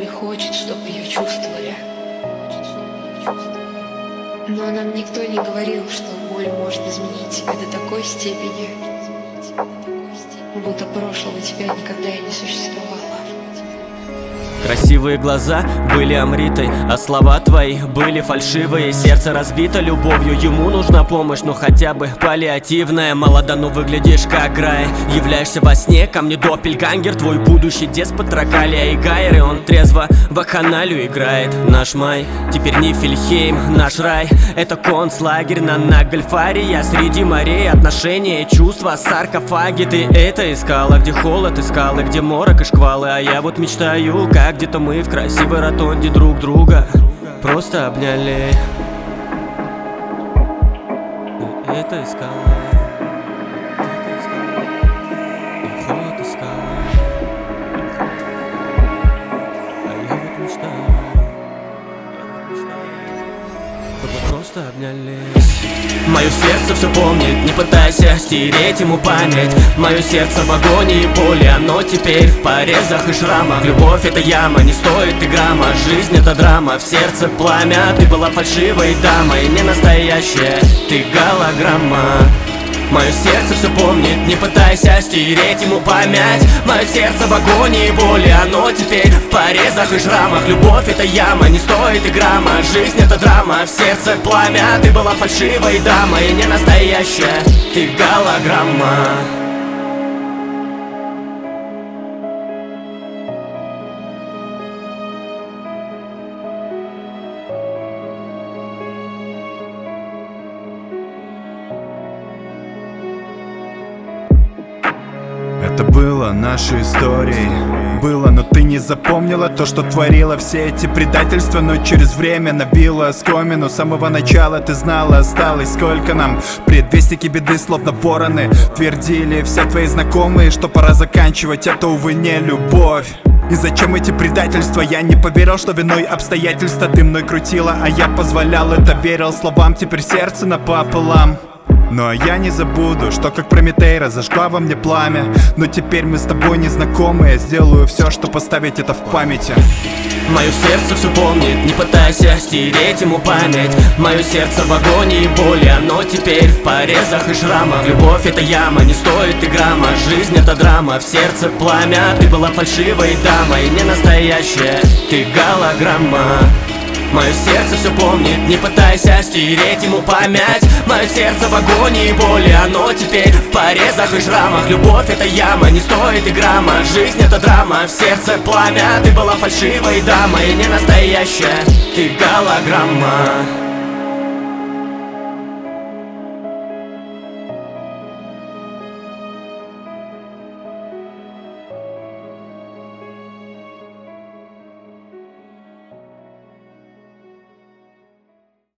боль и хочет, чтобы ее чувствовали. Но нам никто не говорил, что боль может изменить тебя до такой степени, будто прошлого тебя никогда и не существовало. Красивые глаза были омритой, а слова твои были фальшивые. Сердце разбито любовью, ему нужна помощь, но хотя бы паллиативная. Молода, но выглядишь как рай. Являешься во сне, ко мне доппельгангер. Твой будущий деспот Тракалия и Гайер. И он трезво вакханалию играет. Наш май, теперь Нифельхейм, наш рай. Это концлагерь на Нагальфаре. Я среди морей, отношения, чувства, саркофаги. Ты это искала, где холод искала, где морок и шквалы. А я вот мечтаю, как где-то мы в красивой ротонде друг друга просто обняли. Ты это искала, холод искала, а я вот мечтаю, чтобы просто обнялись. Мое сердце все помнит, не пытайся стереть ему память. Мое сердце в агонии и боли, оно теперь в порезах и шрамах. Любовь это яма, не стоит и грамма. Жизнь это драма, в сердце пламя. Ты была фальшивой дамой, не настоящая, ты голограмма. Мое сердце все помнит, не пытайся стереть ему память. Мое сердце в агонии и боли, оно теперь в порезах и шрамах. Любовь это яма, не стоит и грамма. Жизнь это драма, в сердце пламя. Ты была фальшивой дамой, не настоящая, ты голограмма. Это было нашей историей. Было, но ты не запомнила то, что творила. Все эти предательства, но через время набила оскомину. С самого начала ты знала, осталось сколько нам. Предвестники беды, словно вороны, твердили все твои знакомые, что пора заканчивать, это, увы, не любовь. И зачем эти предательства? Я не поверил, что виной обстоятельства. Ты мной крутила, а я позволял это, верил словам. Теперь сердце напополам. Ну а я не забуду, что как Прометей разожгла во мне пламя. Но теперь мы с тобой не знакомы. Я сделаю все, чтобы поставить это в памяти. Мое сердце все помнит, не пытайся стереть ему память. Мое сердце в агонии и боли, оно теперь в порезах и шрамах. Любовь это яма, не стоит и грамма. Жизнь это драма, в сердце пламя. Ты была фальшивой дамой, не настоящая, ты голограмма. Мое сердце все помнит, не пытайся стереть ему память. Мое сердце в агонии и боли, оно теперь в порезах и шрамах. Любовь это яма, не стоит и грамма. Жизнь это драма, в сердце пламя. Ты была фальшивой дамой, не настоящая, ты голограмма.